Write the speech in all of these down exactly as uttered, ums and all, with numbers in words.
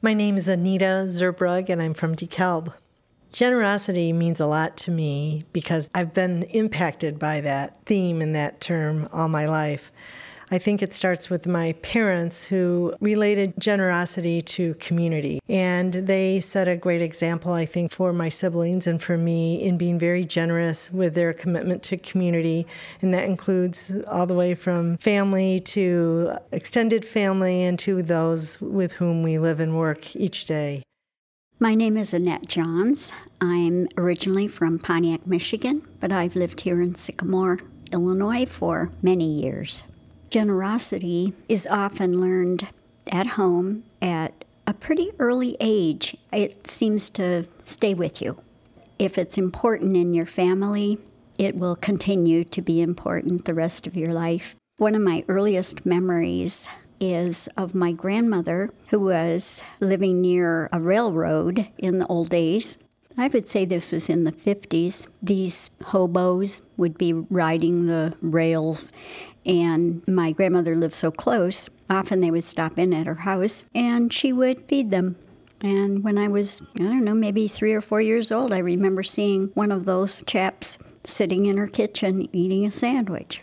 My name is Anita Zerbrug, and I'm from DeKalb. Generosity means a lot to me because I've been impacted by that theme and that term all my life. I think it starts with my parents who related generosity to community. And they set a great example, I think, for my siblings and for me in being very generous with their commitment to community. And that includes all the way from family to extended family and to those with whom we live and work each day. My name is Annette Johns. I'm originally from Pontiac, Michigan, but I've lived here in Sycamore, Illinois for many years. Generosity is often learned at home at a pretty early age. It seems to stay with you. If it's important in your family, it will continue to be important the rest of your life. One of my earliest memories is of my grandmother, who was living near a railroad in the old days. I would say this was in the fifties. These hobos would be riding the rails, and my grandmother lived so close, often they would stop in at her house, and she would feed them. And when I was, I don't know, maybe three or four years old, I remember seeing one of those chaps sitting in her kitchen eating a sandwich.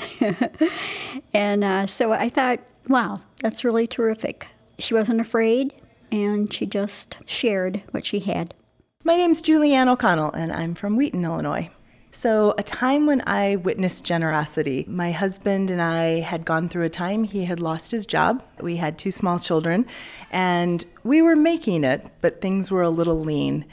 and uh, so I thought, wow, that's really terrific. She wasn't afraid, and she just shared what she had. My name's Julianne O'Connell, and I'm from Wheaton, Illinois. So a time when I witnessed generosity, my husband and I had gone through a time he had lost his job. We had two small children, and we were making it, but things were a little lean.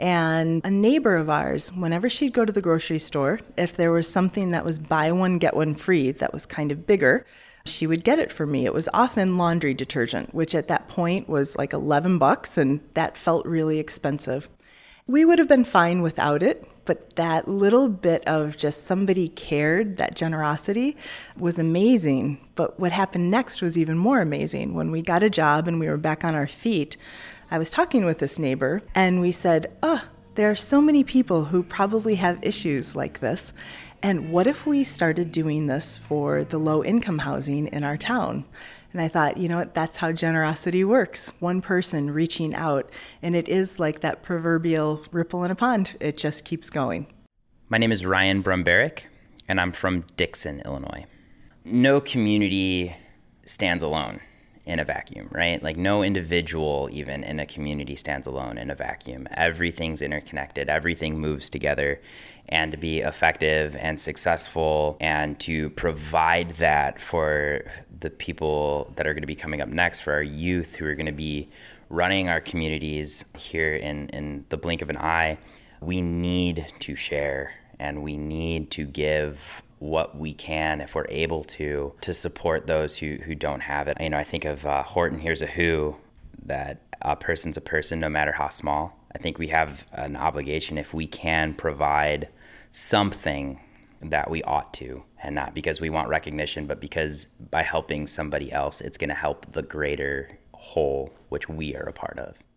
And a neighbor of ours, whenever she'd go to the grocery store, if there was something that was buy one, get one free that was kind of bigger, she would get it for me. It was often laundry detergent, which at that point was like eleven bucks, and that felt really expensive. We would have been fine without it, but that little bit of just somebody cared, that generosity, was amazing. But what happened next was even more amazing. When we got a job and we were back on our feet, I was talking with this neighbor, and we said, oh, there are so many people who probably have issues like this. And what if we started doing this for the low-income housing in our town? And I thought, you know what, that's how generosity works. One person reaching out, and it is like that proverbial ripple in a pond. It just keeps going. My name is Ryan Brumberich, and I'm from Dixon, Illinois. No community stands alone in a vacuum, right? Like no individual even in a community stands alone in a vacuum. Everything's interconnected. Everything moves together. And to be effective and successful and to provide that for the people that are going to be coming up next, for our youth who are going to be running our communities here in, in the blink of an eye, we need to share and we need to give what we can, if we're able to, to support those who, who don't have it. You know, I think of uh, Horton Hears a Who, that a person's a person no matter how small. I think we have an obligation if we can provide something that we ought to, and not because we want recognition, but because by helping somebody else, it's going to help the greater whole, which we are a part of.